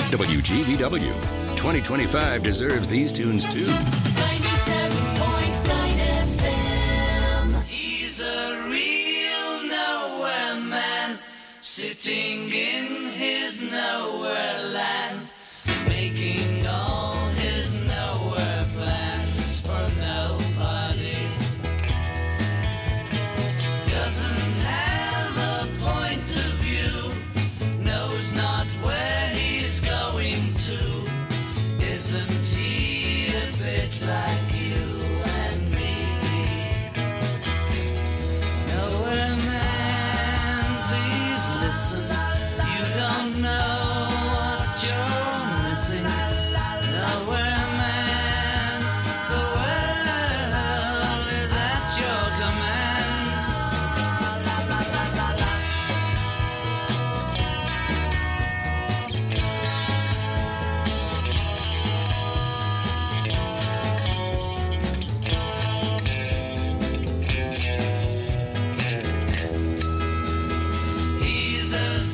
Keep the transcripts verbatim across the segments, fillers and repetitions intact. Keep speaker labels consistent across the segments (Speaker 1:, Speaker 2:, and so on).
Speaker 1: W G B W. twenty twenty-five deserves these tunes too.
Speaker 2: ninety-seven point nine F M.
Speaker 3: He's a real nowhere man, sitting in his nowhere land, making all his nowhere plans for nobody. Doesn't have a point of view, knows not where he's going to. Isn't he a bit like you and me? Nowhere man, please listen. You don't know what you're missing. Nowhere man, the world is at your command. He's as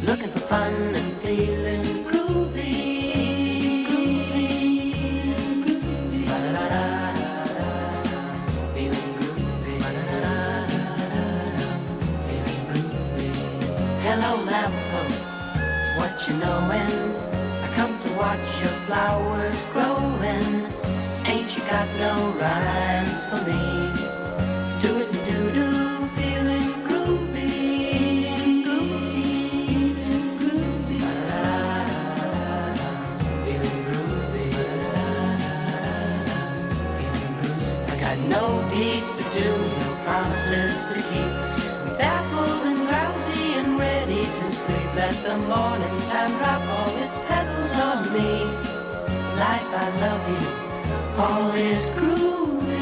Speaker 4: looking for fun and feeling groovy. Groovy, groovy. Ba-da-da-da-da-da. Feeling groovy. Ba-da-da-da-da-da. Feeling groovy. Hello, lamppost, what you knowin'? I come to watch your flowers growing. Ain't you got no rhymes for me? Do it and do-do, feeling groovy. Groovy, groovy. Ba-da-da-da-da-da. Feeling groovy. Ba-da-da-da-da-da. Feeling groovy. I got no deeds to do, no promises to keep. I'm baffled and drowsy and ready to sleep. Let the morning time drop all its petals on me. Life, I love you, all is groovy.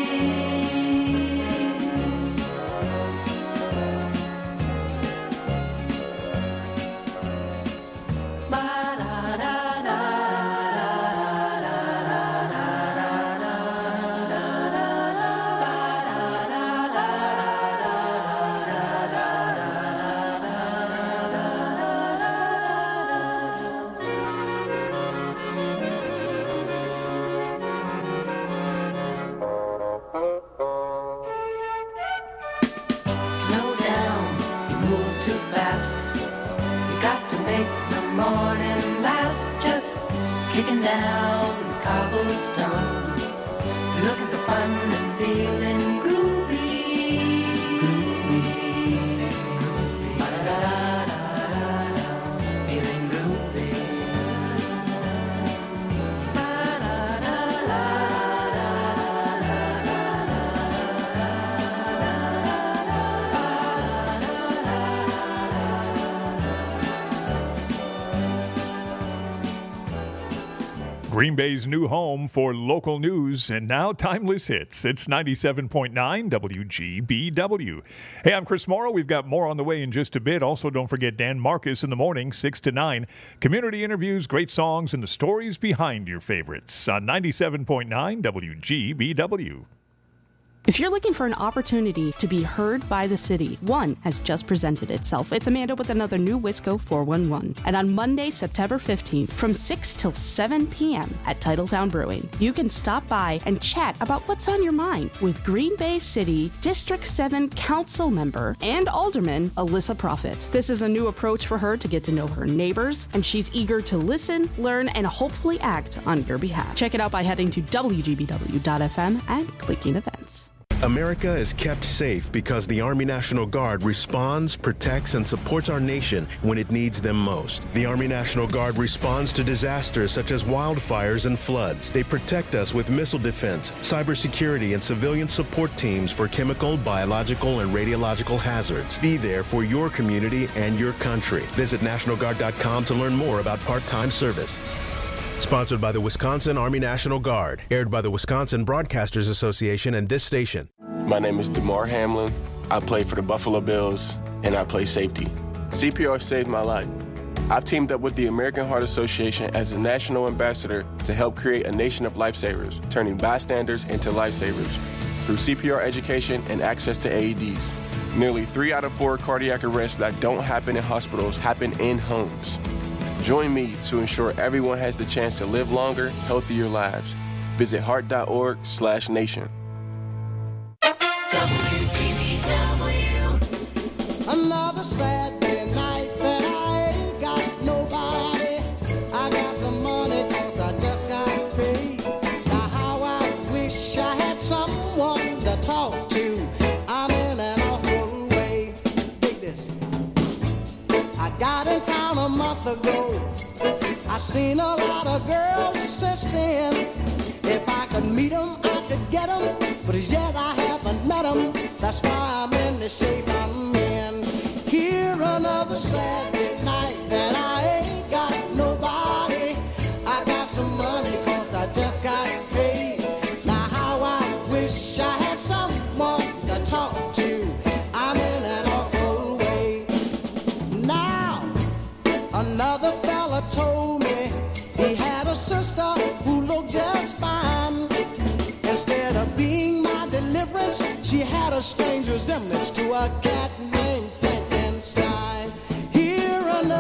Speaker 4: Slow down, you move too fast. You got to make the morning last. Just kicking down cobblestones, looking for fun and feeling groovy. Groovy, groovy. Ba-da-da-da-da-da. Feeling groovy.
Speaker 5: Green Bay's new home for local news and now timeless hits. It's ninety-seven point nine W G B W. Hey, I'm Chris Morrow. We've got more on the way in just a bit. Also, don't forget Dan Marcus in the morning, six to nine. Community interviews, great songs, and the stories behind your favorites on ninety-seven point nine W G B W.
Speaker 6: If you're looking for an opportunity to be heard by the city, one has just presented itself. It's Amanda with another new Wisco four one one. And on Monday, September fifteenth, from six till seven p.m. at Titletown Brewing, you can stop by and chat about what's on your mind with Green Bay City District seven Council member and Alderman Alyssa Profit. This is a new approach for her to get to know her neighbors, and she's eager to listen, learn, and hopefully act on your behalf. Check it out by heading to W G B W dot F M and clicking events.
Speaker 7: America is kept safe because the Army National Guard responds, protects, and supports our nation when it needs them most. The Army National Guard responds to disasters such as wildfires and floods. They protect us with missile defense, cybersecurity, and civilian support teams for chemical, biological, and radiological hazards. Be there for your community and your country. Visit National Guard dot com to learn more about part-time service. Sponsored by the Wisconsin Army National Guard. Aired by the Wisconsin Broadcasters Association and this station.
Speaker 8: My name is DeMar Hamlin. I play for the Buffalo Bills, and I play safety. C P R saved my life. I've teamed up with the American Heart Association as a national ambassador to help create a nation of lifesavers, turning bystanders into lifesavers through C P R education and access to A E Ds. Nearly three out of four cardiac arrests that don't happen in hospitals happen in homes. Join me to ensure everyone has the chance to live longer, healthier lives. Visit heart dot org slash nation.
Speaker 2: W G B W.
Speaker 3: Another Saturday night that I ain't got nobody. I got some money 'cause I just got paid. Now how I wish I had someone to talk to. I'm in an awful way. Dig this. I got in town a month ago. I seen a lot of girls assisting. If I could meet them, I could get them. But as yet I haven't met them. That's why I'm in the shape I'm in. Here another Saturday night that I ain't got nobody. I got some money 'cause I just got paid. Now how I wish I had someone to talk to. I'm in an awful way. Now another fella told me he had a sister who looked just fine. Instead of being my deliverance, she had a strange resemblance to a cat named Frankenstein. Here another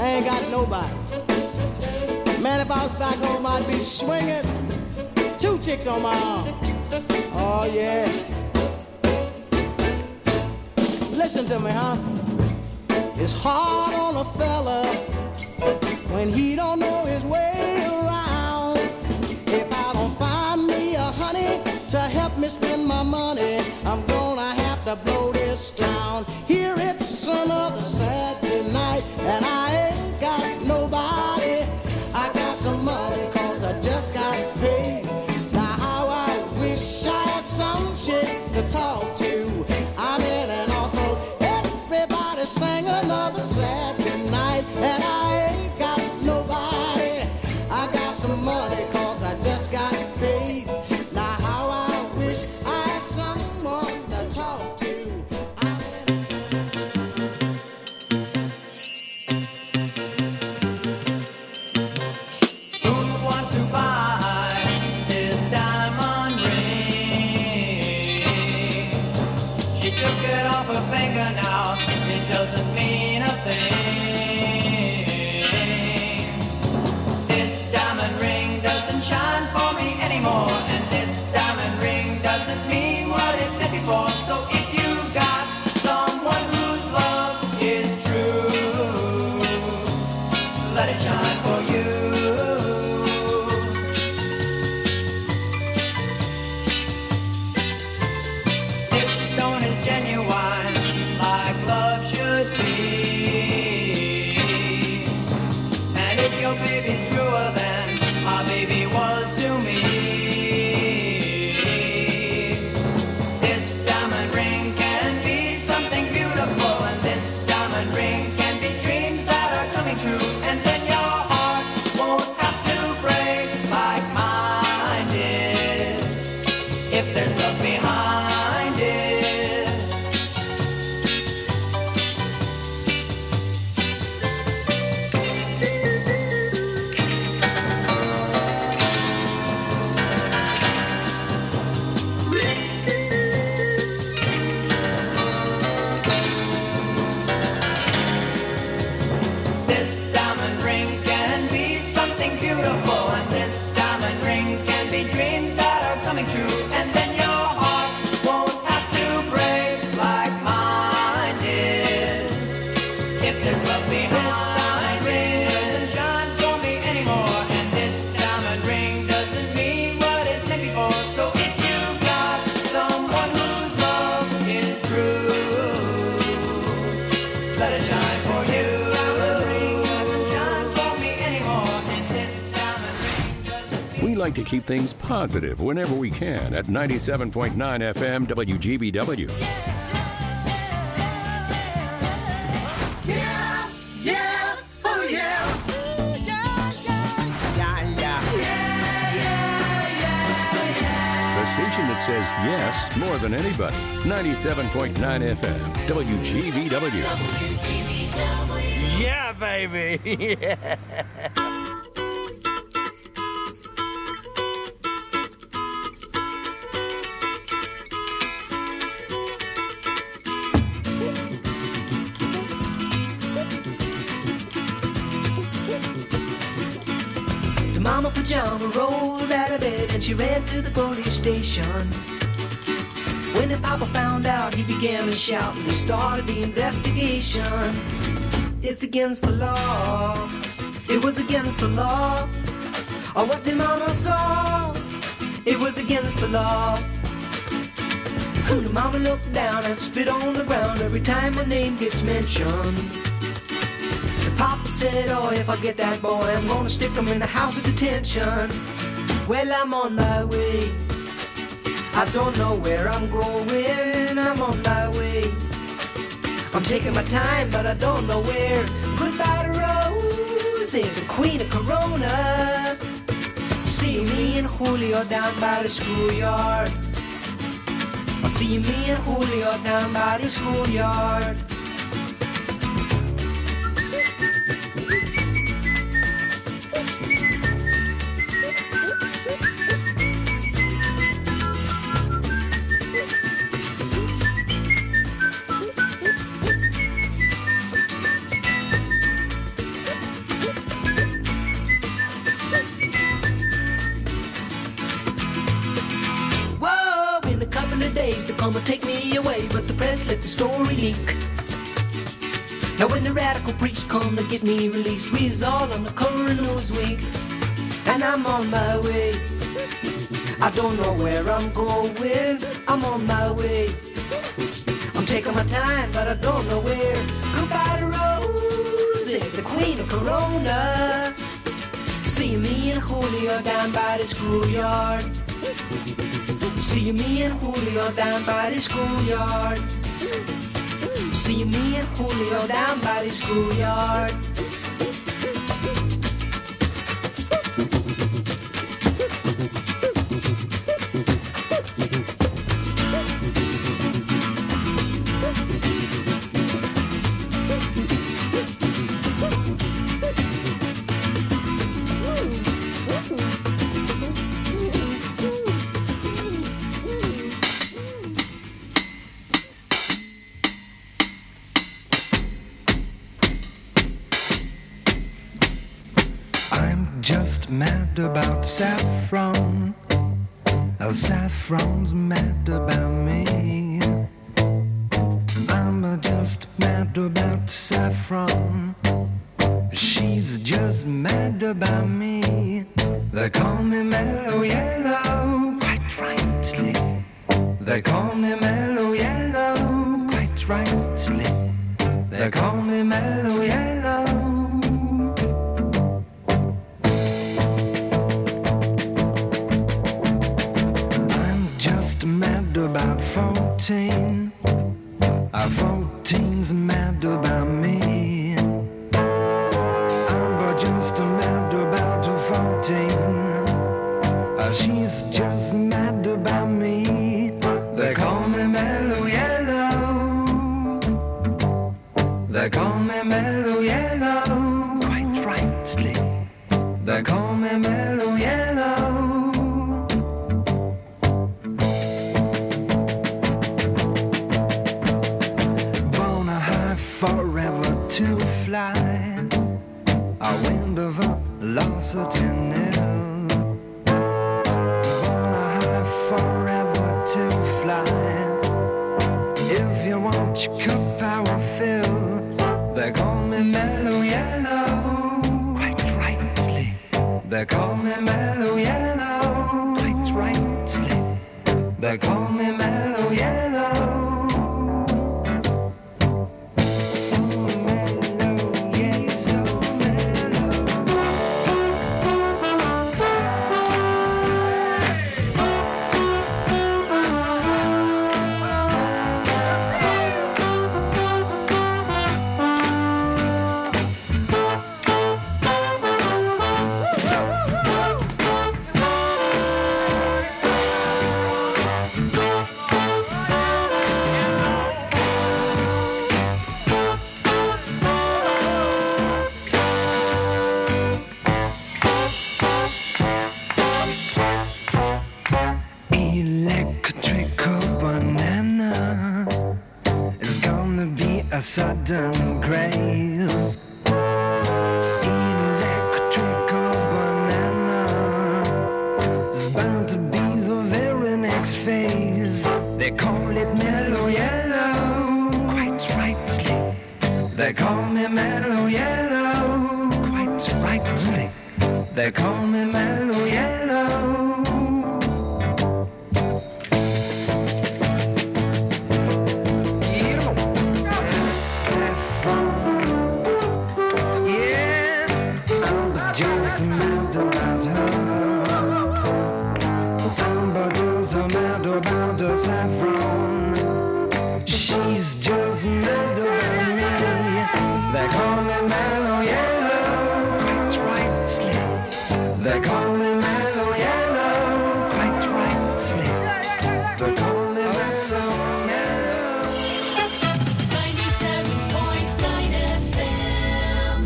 Speaker 9: I ain't got nobody. Man, if I was back home, I'd be swinging. Two chicks on my arm. Oh, yeah. Listen to me, huh? It's hard on a fella when he don't know his way around. If I don't find me a honey to help me spend my money, I'm gonna have to blow this town. Here it's another Saturday night, and I ain't got nobody. I got some money cause I just got paid. Now how I wish I had some chick to talk to. I'm in an awful, everybody sang another Saturday night, and I ain't got nobody. I got some money cause I just got paid. Now how I wish I had someone to talk to.
Speaker 3: Who wants to buy this diamond ring? She took it off her finger now. It doesn't mean a thing. This diamond ring doesn't shine for me anymore, and this diamond ring doesn't mean what it did before. So if you got someone whose love is true, let it shine for you. This stone is genuine, like love should be. And if your baby's truer than my baby was to me, this diamond ring can be something beautiful, and this diamond ring can be dreams that are coming true. And then your heart won't have to break like mine did, if there's love behind it. This diamond ring can be something beautiful, and this diamond ring can be dreams that are coming true. And then your heart won't have to break like mine did, if there's love behind it. Doesn't shine for me anymore, and this diamond ring doesn't mean what it did before. So if you've got someone whose love is true, let it shine for you. Diamond ring doesn't shine for me anymore, and this diamond ring doesn't.
Speaker 1: We like to keep things positive whenever we can at ninety-seven point nine F M W G B W.
Speaker 3: Yeah, yeah, oh yeah.
Speaker 1: The station that says yes more than anybody. ninety-seven point nine F M W G B W.
Speaker 2: W G B W.
Speaker 10: Yeah, baby. Yeah.
Speaker 11: The mama pajama rolled out of bed and she ran to the police station. When the papa found out, he began to shout and he started the investigation. It's against the law. It was against the law. Or what the mama saw. It was against the law. The mama looked down and spit on the ground every time her name gets mentioned. The papa said, oh, if I get that boy, I'm gonna stick him in the house of detention. Well, I'm on my way. I don't know where I'm going. I'm on my way. I'm taking my time, but I don't know where. Goodbye to Rose, the queen of Corona. See me and Julio down by the schoolyard. I'll see me and Julio down by the schoolyard. come and take me away, but the press let the story leak. Now when the radical preach come to get me released, we is all on the cover of Newsweek, and I'm on my way. I don't know where I'm going, I'm on my way. I'm taking my time, but I don't know where. Goodbye to Rosie, the queen of Corona. See me and Julio down by the schoolyard. See me and Julio down by the schoolyard. See me and Julio down by the schoolyard.
Speaker 12: Just mad about saffron. Oh, saffron's mad about me. I'm just mad about saffron. She's just mad about me. They call me Mellow Yellow, quite rightly. They call me Mellow Yellow, quite rightly. They call me Mellow Yellow. Mad about fourteen. Uh, fourteen's mad about me. I'm just mad about fourteen. Uh, she's just mad about me. They call me Mellow Yellow. They call me Mellow Yellow, quite rightly. They call me Mellow Yellow. Forever to fly, a wind of velocity nil. Born high forever to fly. If you want your cup, I will fill. They call me Mellow Yellow, quite rightly. They call me Mellow Yellow, quite rightly. They call me Mellow Yellow. Sudden craze, electrical banana is bound to be the very next phase. They call it Mellow Yellow, quite rightly. They call me Mellow Yellow, quite rightly. They call me Mellow Yellow. Saffron, she's just mad about me. They call me Mellow Yellow, quite rightly. They call me Mellow Yellow, quite rightly. They call me Mellow Yellow.
Speaker 2: ninety-seven point nine F M.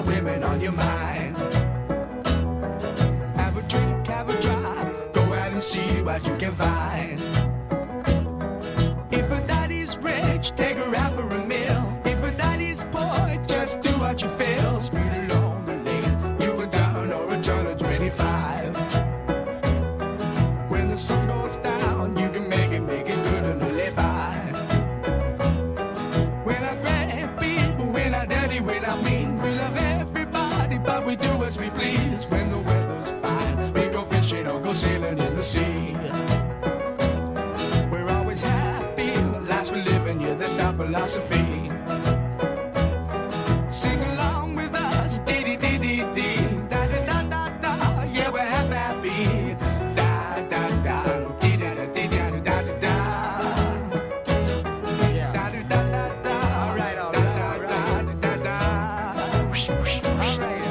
Speaker 12: got women on your mind. Have a drink, have a drive, go out and see what you can find. If a daddy's rich, take her out for a meal. If a daddy's poor, just do what you feel. Speed along the lane, you can turn or a turn of twenty-five. When the sun goes down, you can make it, make it good and live by. When I grab people, when I dirty, when I mean, we love everybody, but we do as we please. When the weather's fine, we go fishing or go sailing in the sea. We're always happy, lives we're living, yeah, that's our philosophy. Sing along with us, dee dee dee dee dee, da da da da da, yeah, we're happy, da da da, dee da da dee da da da da da, da da da da da, all right, all right, all right, da da da, whoosh whoosh, all right.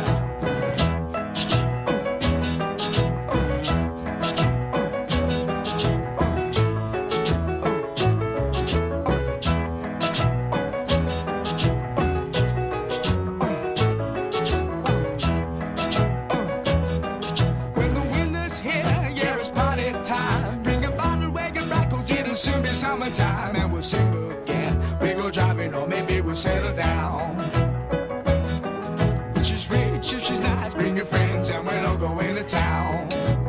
Speaker 12: When the winter's here, yeah, it's party time. Bring a bottle, wagon back, cause it'll soon be summertime. And we'll sing again. We go driving, or maybe we'll settle down. If she's rich, if she's nice, bring your friends, and we'll all go into town.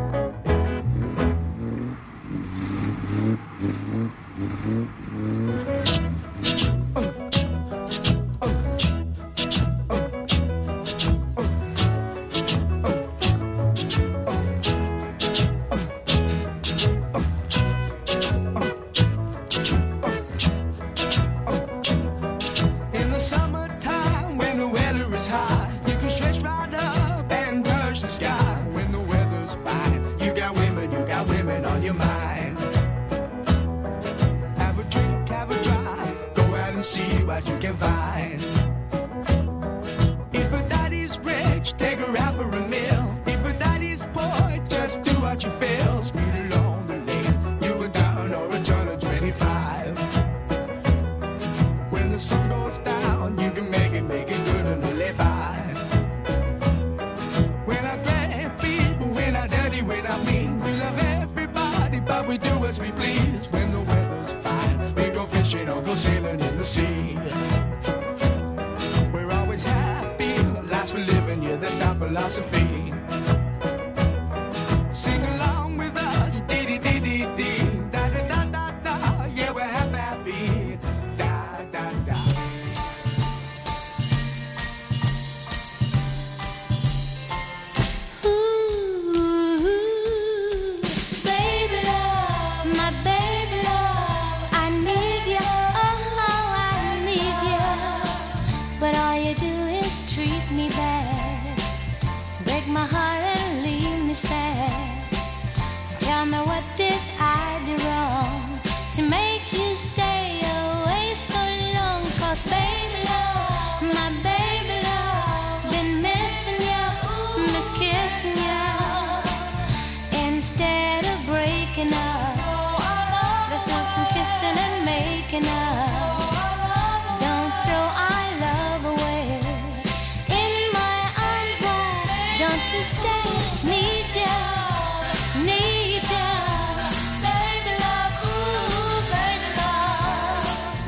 Speaker 12: In the summertime, when the weather is high, you can stretch right up and touch the sky. When the weather's fine, you got women, you got women on your mind. Have a drink, have a drive, go out and see what you can find. If a daddy's rich, take her out for a meal. If a daddy's poor, just do what you feel. Speed along the lane, you can turn or a turn of twenty-five. When the sun goes down, you can make it, make it good and live by. When I grab people, when I dirty, when I mean, we love everybody, but we do as we please. When the weather's fine, we go fishing or go sailing in the sea. We're always happy, lives we're living, yeah, that's our philosophy. Sing along with us, dee dee dee dee dee, da da da da da, yeah, we're happy, happy, da da da.
Speaker 2: Baby love, my baby love, I need you, oh, I need you. But all you do is treat me bad, break my heart and leave me sad. Tell me, what did I do wrong to make you stay away so long? 'Cause baby love, my baby love, been missing you, miss kissing you. Instead of breaking up, let's do some kissing and making up. Don't throw our love away. In my arms wide, don't you stay. Need you, need you, baby love, ooh, baby love.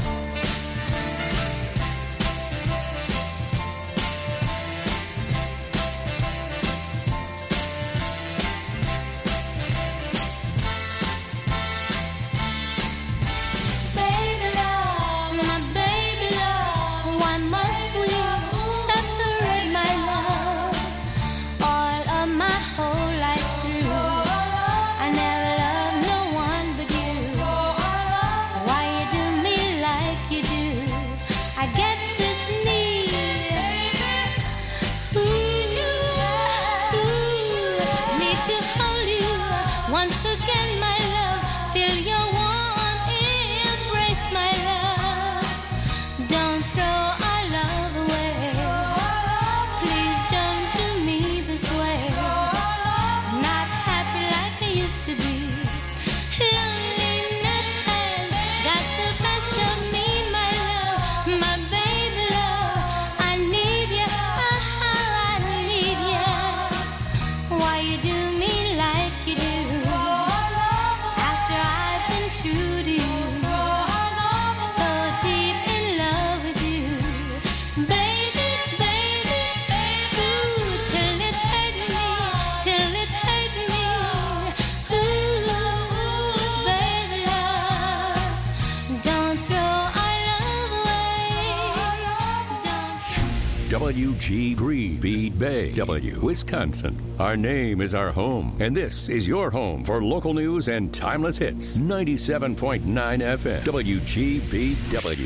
Speaker 2: Baby love, my baby love, why must we separate, my love? All of my whole life through, I never loved no one but you. Why you do me like you do? I get this need, ooh, ooh, need to hold you once again, my love. Feel your warm embrace, my love. Don't throw our love away. Please don't do me this way. Not happy like I used to be. Loneliness has got the best of me, my love. My baby love, I need you, ah,
Speaker 1: W G Green B Bay, W, Wisconsin. Our name is our home, and this is your home for local news and timeless hits. ninety-seven point nine F M, W G B W.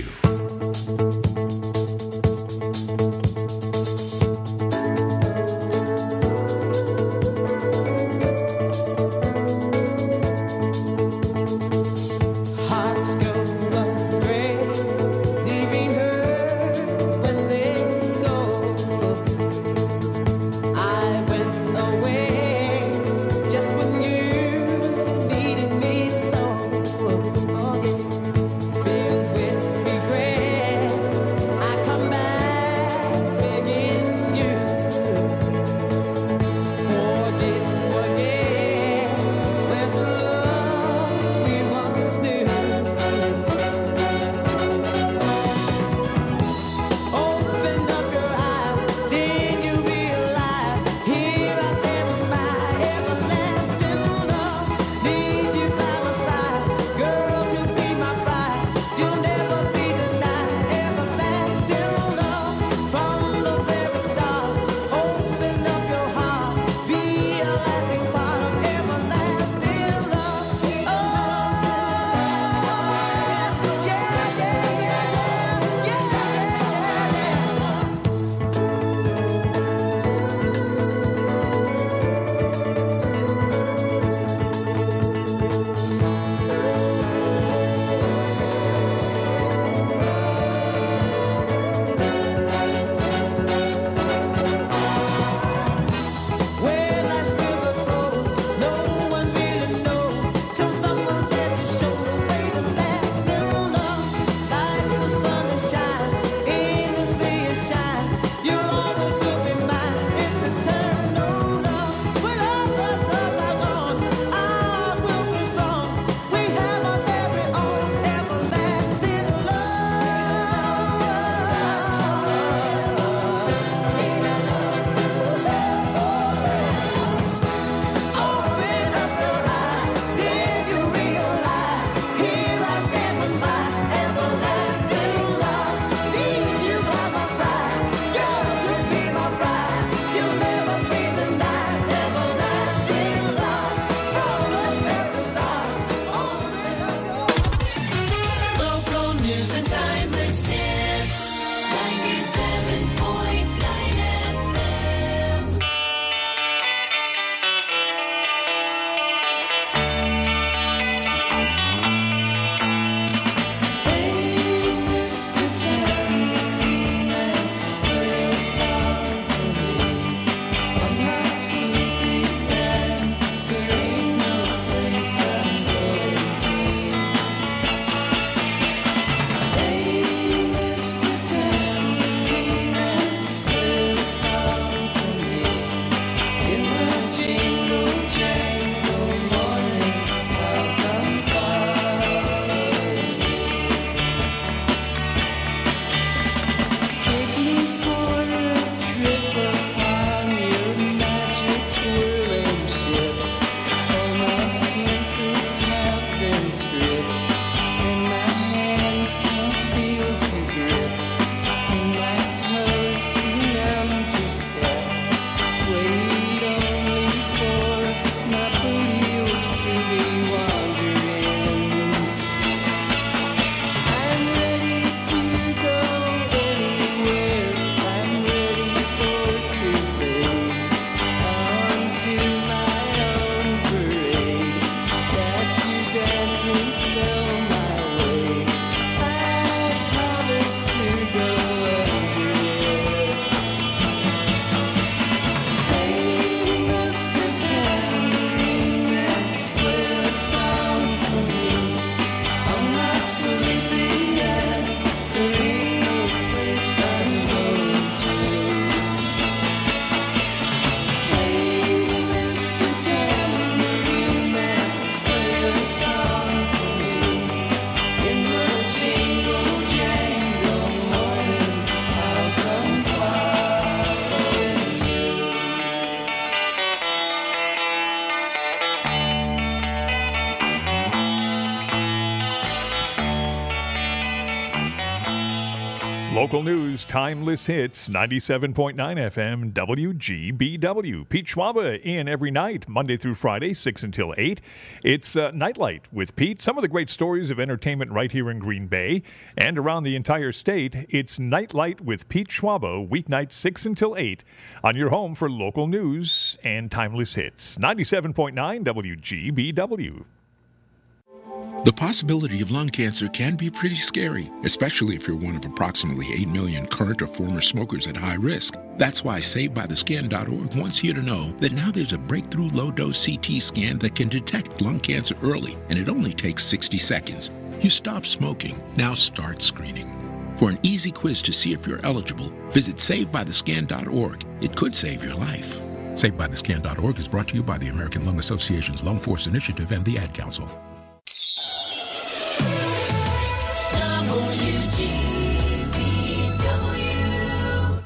Speaker 13: Filled with regret.
Speaker 5: Local news, timeless hits, ninety-seven point nine F M, W G B W. Pete Schwaba in every night, Monday through Friday, six until eight. It's uh, Nightlight with Pete. Some of the great stories of entertainment right here in Green Bay and around the entire state. It's Nightlight with Pete Schwaba, weeknight six until eight, on your home for local news and timeless hits. ninety-seven point nine W G B W.
Speaker 13: The possibility of lung cancer can be pretty scary, especially if you're one of approximately eight million current or former smokers at high risk. That's why Saved By The Scan dot org wants you to know that now there's a breakthrough low-dose C T scan that can detect lung cancer early, and it only takes sixty seconds. You stop smoking, now start screening. For an easy quiz to see if you're eligible, visit Saved By The Scan dot org. It could save your life. Saved By The Scan dot org is brought to you by the American Lung Association's Lung Force Initiative and the Ad Council.
Speaker 3: W G B W.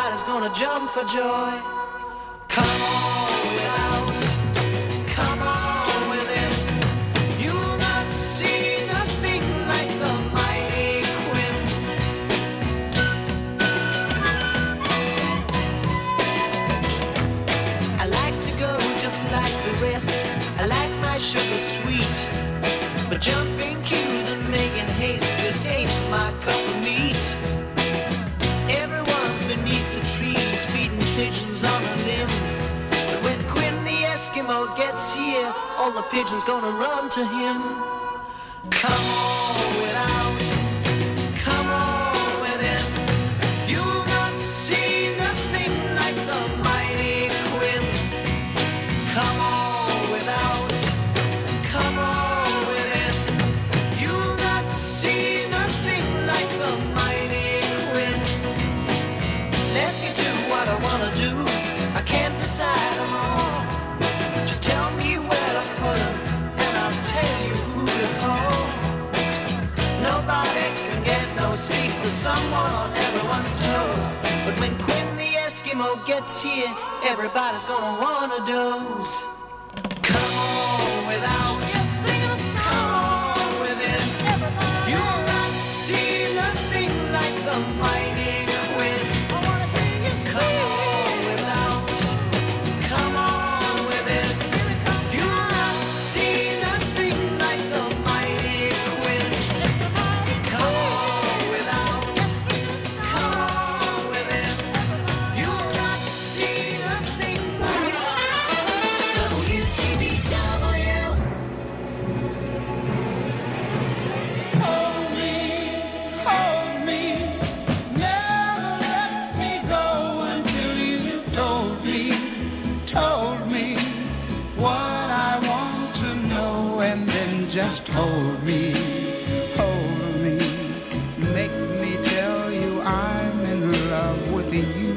Speaker 11: everybody's gonna jump for joy. Come on without, come on with him. You'll not see nothing like the mighty Quinn. I like to go just like the rest. I like my sugar sweet, but jumping queues and making haste just ain't my cup of meat. Everyone's beneath the trees feeding pigeons on a limb. But when Quinn the Eskimo gets here, all the pigeons gonna run to him. Come on without, come on with him. You'll not see nothing like the mighty Quinn. Come on without, come on with him. You'll not see nothing like the mighty Quinn. Let me do what I wanna do. I can't decide them all. Just tell me where to put them, and I'll tell you who to call. Nobody can get no sleep with someone on everyone's toes. But when Quinn the Eskimo gets here, everybody's gonna wanna doze. Come on without, come on with him. You'll not see nothing like the mighty Quinn. Come on without, come on with him. You'll not see nothing like the mighty Quinn. Come on without, come on with him. You'll not see nothing like W G B W.
Speaker 14: Hold me, hold me, never let me go until you've told me, told me what I want to know, and then just hold me, hold me, make me tell you I'm in love with you.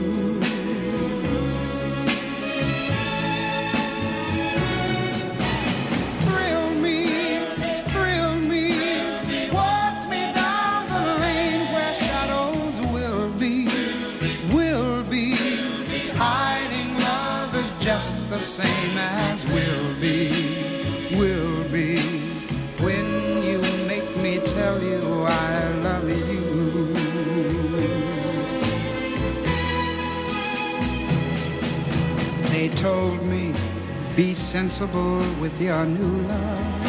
Speaker 14: Thrill me, thrill me, walk me down the lane where shadows will be, will be. Hiding love is just the same as will be, will be. When you make me tell you I love you. They told me, be sensible with your new love.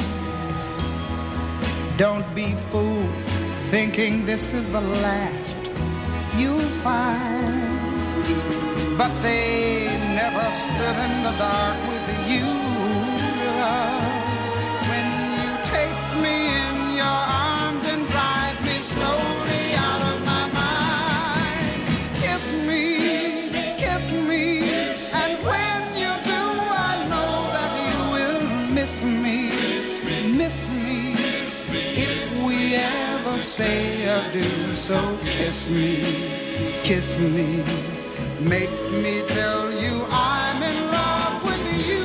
Speaker 14: Don't be fooled thinking this is the last you'll find. But they never stood in the dark with you, love. When you take me in your arms and drive me slowly out of my mind. Kiss me, kiss me, and when you do, I know that you will miss me, miss me. If we ever say adieu, so kiss me, kiss me. Make me tell you I'm in love with you.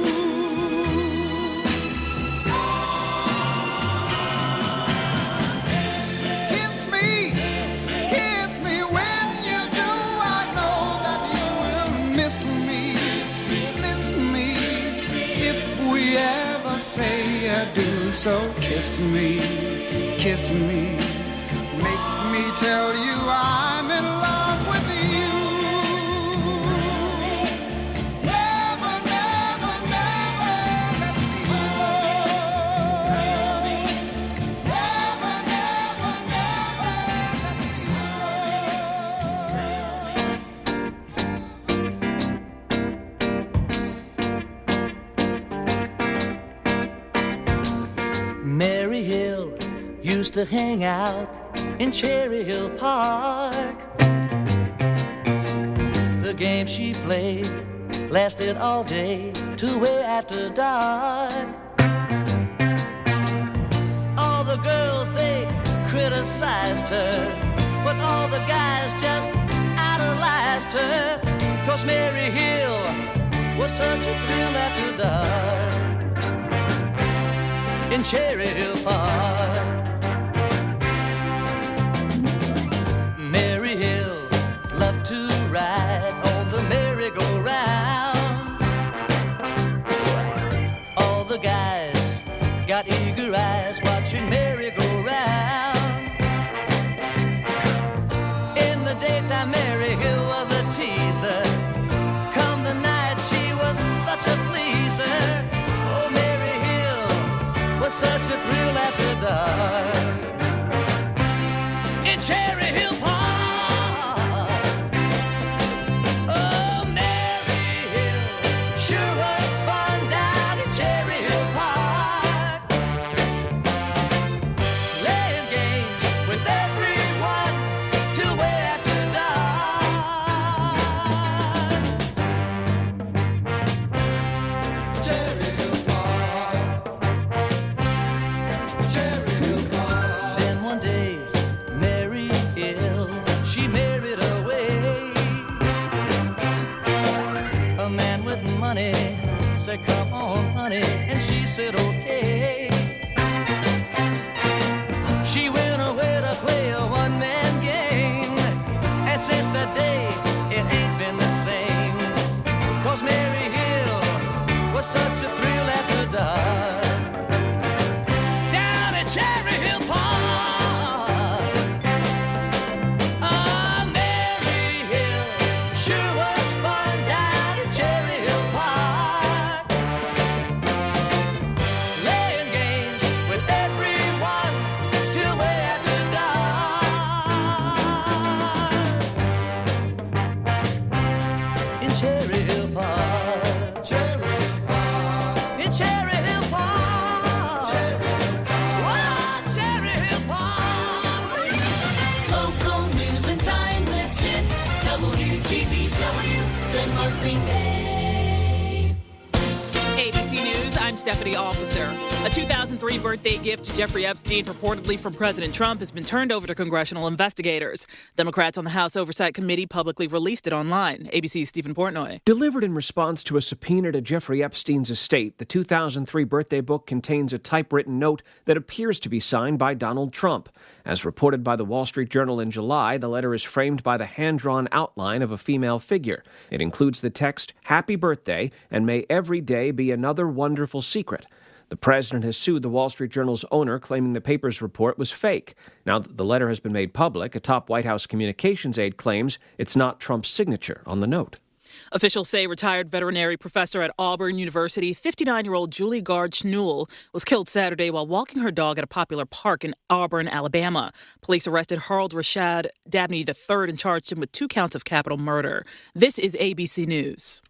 Speaker 14: Kiss me, kiss me. When you do, I know that you will miss me, miss me. If we ever say adieu, so kiss me, kiss me. Make me tell you I'm in love with you.
Speaker 11: Mary Hill used to hang out in Cherry Hill Park. The game she played lasted all day to way after dark. All the girls, they criticized her, but all the guys just idolized her. 'Cause Mary Hill was such a thrill after dark in Cherry Hill Park. Mary Hill loved to ride
Speaker 3: got eager eyes watching Mary go round. In the daytime, Mary Hill was a teaser. Come the night, she was such a pleaser. Oh, Mary Hill was such a thrill after dark. In Cherry Hill Park. Said, come on, honey, and she said, okay. She went away to play a one-man game, and since that day, it ain't been the same. 'Cause Mary Hill was such a thrill after dark. Down at Cherry Hill Park. Oh, Mary Hill sure was fun down at Cherry Hill Park. Playing games with everyone till way after dark. In Cherry Hill Park. Cherry Hill Park. In Cherry Hill Park. Cherry Hill Park. Oh, Cherry Hill Park.
Speaker 2: Local news and timeless hits. W G B W, Denmark, Green Bay.
Speaker 15: A B C News, I'm Stephanie Officer. A two thousand three birthday gift to Jeffrey Epstein, purportedly from President Trump, has been turned over to congressional investigators. Democrats on the House Oversight Committee publicly released it online. A B C's Stephen Portnoy.
Speaker 16: Delivered in response to a subpoena to Jeffrey Epstein's estate, the two thousand three birthday book contains a typewritten note that appears to be signed by Donald Trump. As reported by the Wall Street Journal in July, the letter is framed by the hand-drawn outline of a female figure. It includes the text, "Happy birthday, and may every day be another wonderful secret." The president has sued the Wall Street Journal's owner, claiming the paper's report was fake. Now that the letter has been made public, a top White House communications aide claims it's not Trump's signature on the note.
Speaker 15: Officials say retired veterinary professor at Auburn University, fifty-nine-year-old Julie Gard Schnull, was killed Saturday while walking her dog at a popular park in Auburn, Alabama. Police arrested Harold Rashad Dabney the third and charged him with two counts of capital murder. This is A B C News.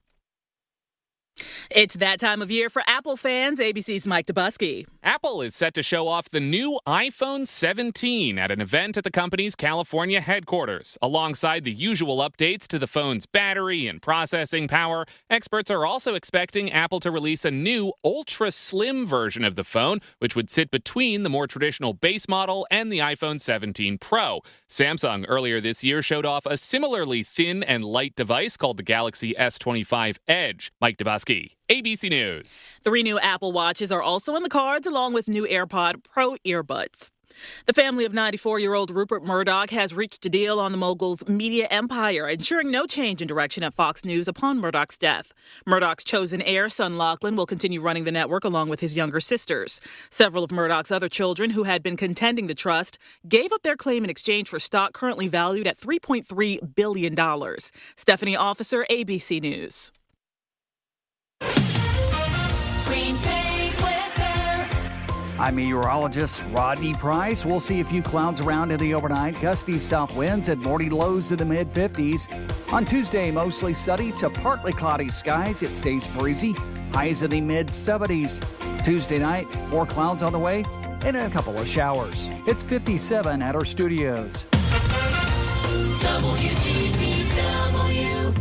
Speaker 15: It's that time of year for Apple fans. A B C's Mike Dubusky.
Speaker 17: Apple is set to show off the new iPhone seventeen at an event at the company's California headquarters. Alongside the usual updates to the phone's battery and processing power, experts are also expecting Apple to release a new ultra-slim version of the phone, which would sit between the more traditional base model and the iPhone seventeen Pro. Samsung earlier this year showed off a similarly thin and light device called the Galaxy S twenty-five Edge. Mike Dubusky, A B C News.
Speaker 15: Three new Apple Watches are also in the cards, along with new AirPod Pro earbuds. The family of ninety-four-year-old Rupert Murdoch has reached a deal on the mogul's media empire, ensuring no change in direction at Fox News upon Murdoch's death. Murdoch's chosen heir, son Lachlan, will continue running the network along with his younger sisters. Several of Murdoch's other children, who had been contending the trust, gave up their claim in exchange for stock currently valued at three point three billion dollars. Stephanie Officer, A B C News.
Speaker 2: Green Bay weather.
Speaker 18: I'm meteorologist Rodney Price. We'll see a few clouds around in the overnight. Gusty south winds at morning lows in the mid fifties. On Tuesday, mostly sunny to partly cloudy skies. It stays breezy. Highs in the mid seventies. Tuesday night, more clouds on the way and a couple of showers. It's fifty-seven at our studios.
Speaker 2: W G B W.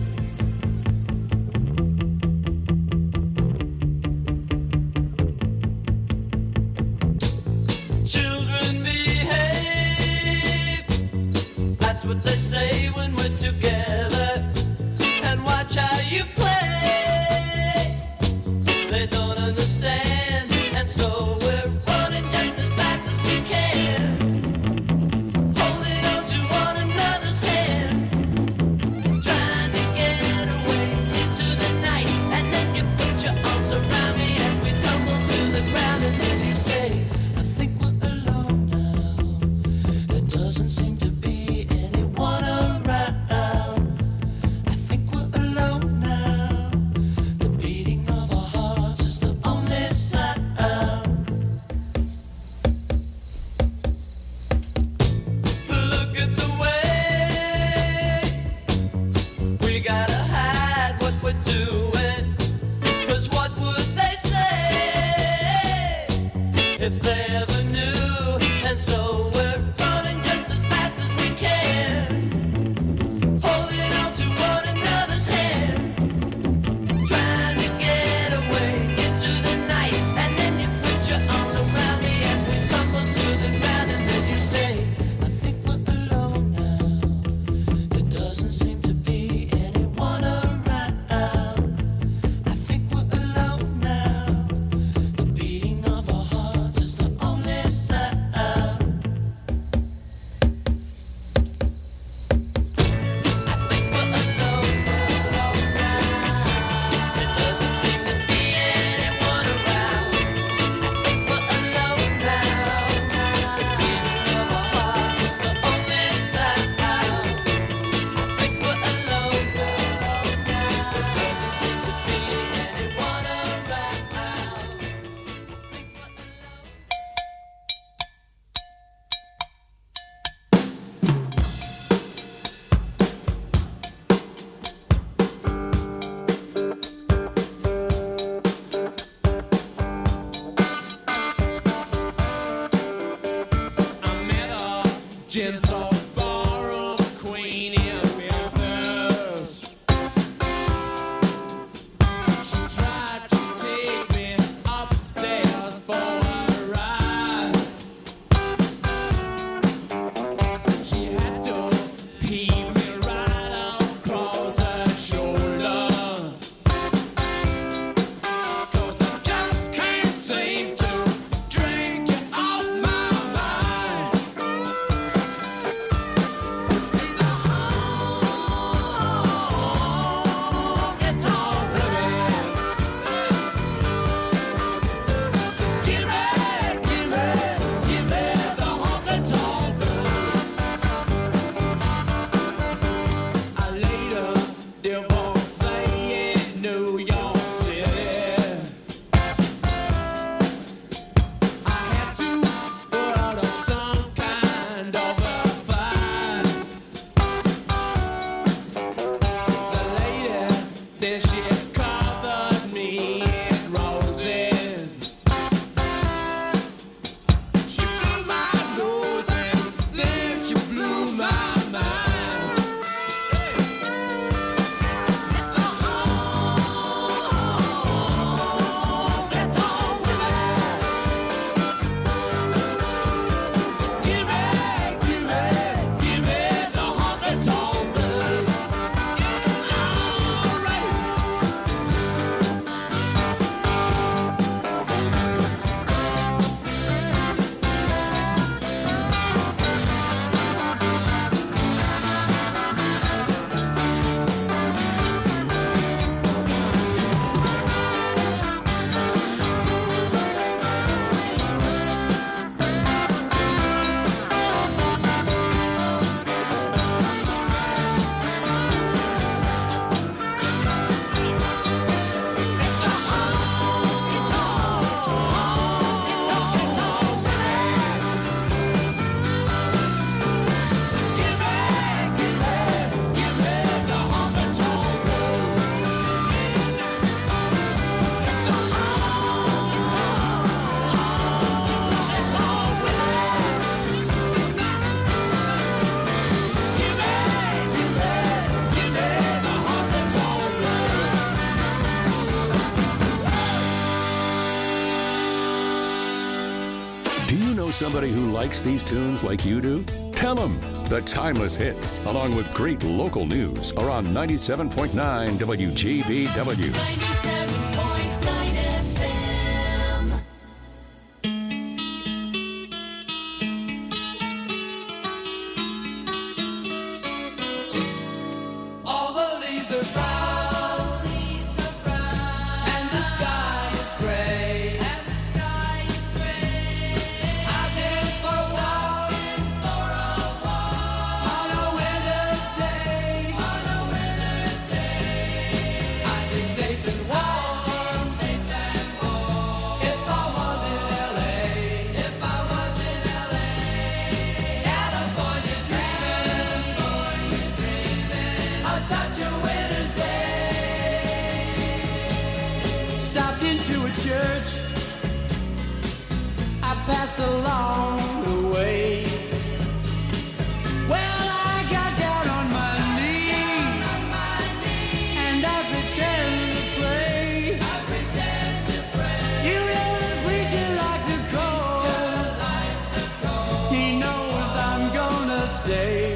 Speaker 3: Children behave. That's what they say when we're together. And watch how you play. They don't understand, and so we're running just as fast as we can. Holding on to one another's hand. if they ever knew. And so we're running just as fast as we can, holding on to one another's hand, trying to get away into the night. And then you put your arms around me as we tumble to the ground, and then you say, I think we're alone now. There doesn't seem to be anyone around. I think we're alone now. The beating of our hearts is the only sound.
Speaker 19: Gentle ballroom queen in Memphis. She tried to take me upstairs for a ride. She had to heave me right across her shoulder, 'cause I just can't seem to drink you off my mind. Then she covered me in roses. She blew my nose and then she blew my mind. It's a honky-tonk woman. Give me, give me, give me the honky-tonk blues.
Speaker 1: Do you know somebody who likes these tunes like you do? Tell them the timeless hits, along with great local news, are on ninety-seven point nine W G B W.
Speaker 3: All the leaves are brown, and the sky is gray. Out there for a walk, on a winter's day. I'd be safe and warm.
Speaker 9: passed along the way. Well, I got down on my knees and I pretend to pray. You know the preacher like the cold. He knows I'm gonna stay.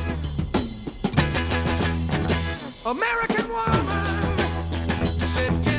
Speaker 19: American woman said